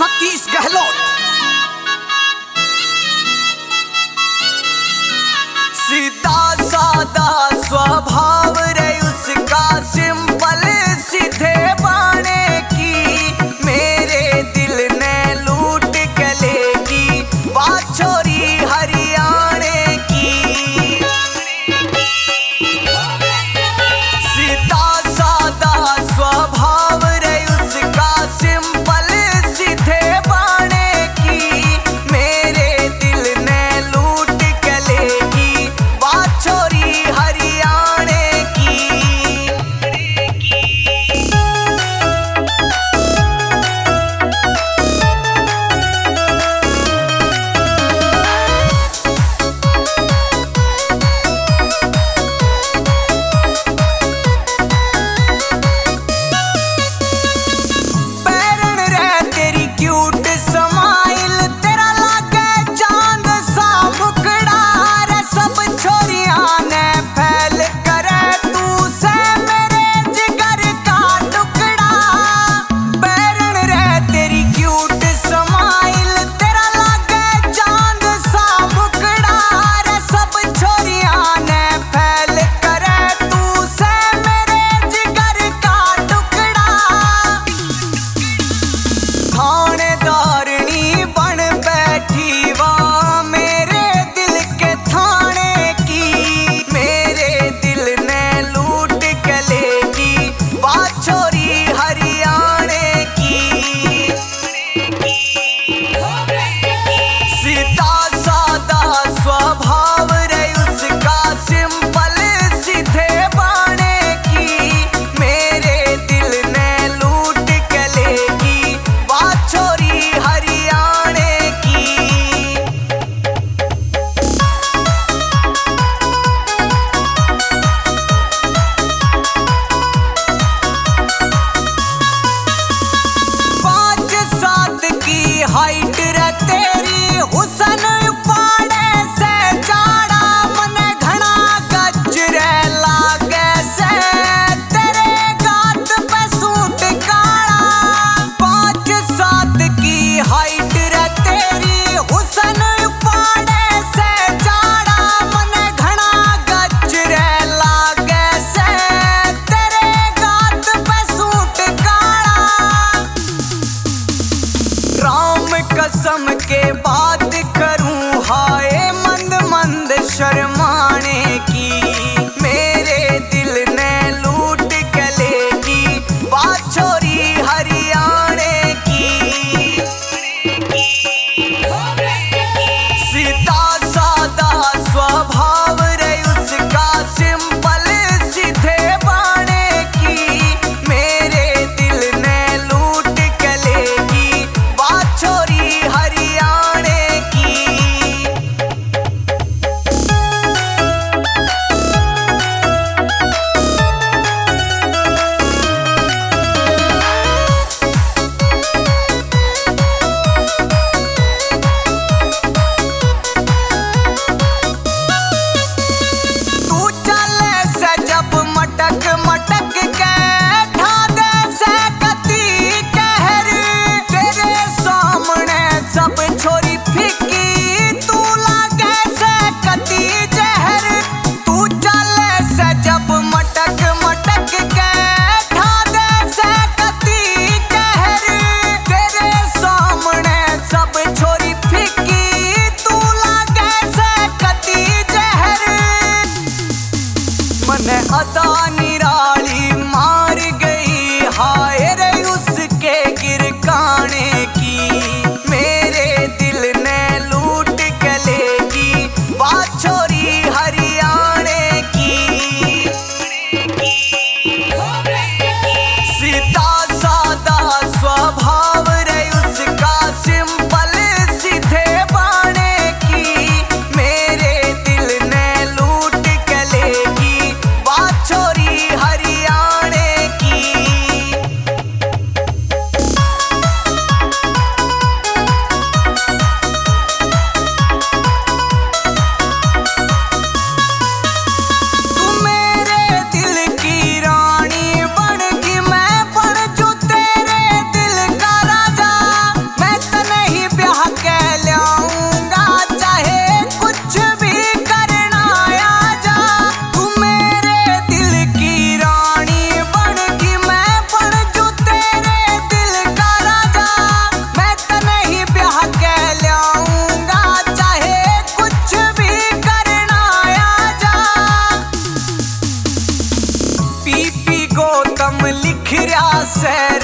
सतीश गहलोत। सीधा सादा स्वभाव रे उसका, सिंपल सीधे बाणे की, मेरे दिल ने लूट के लेगी बात छोरी हरियाणे की। सीधा सादा स्वभाव रे उसका, सिंपल सीधे बाणे की, मेरे दिल ने लूट के लेगी बात छोरी हरियाणे की। क्यूट समाइल तेरा लागे चांद सा मुकड़ा रे, सब छोरियां ने फैल करे तू से मेरे जिगर का टुकड़ा। बैरन रे तेरी क्यूट समाइल तेरा लागे चांद सा मुकड़ा रे, सब छोरियां ने फैल करे तू से मेरे जिगर का टुकड़ा। थानेदारनी बन बैठी वाह मेरे दिल के थाने की, मेरे दिल ने लूट के लेगी बात छोरी हरियाणे की। सीधा सादा स्वभाव रे उसका, सिंपल सीधे बाणे की, मेरे दिल ने लूट के लेगी बात छोरी हरियाणे की। पाँच सात की हाइट रे तेरी, हुसन पाड़े से जाड़ा, मन घना गज रे लागे से तेरे गात पे सूट काला। पाँच सात की हाइट रे तेरी, हुसन पाड़े से जाड़ा, मन घना गज रे लागे से तेरे गात पे सूट काला। राम कसम के बात करूं हाय मंद मंद शर्माने की, मेरे दिल ने लूट के लेगी बात छोरी हरियाणे की। सीधा सादा स्वभाव रे उसका, सिंपल सीधे बाणे की, मेरे दिल ने लूट के लेगी बात छोरी हरियाणा। शहर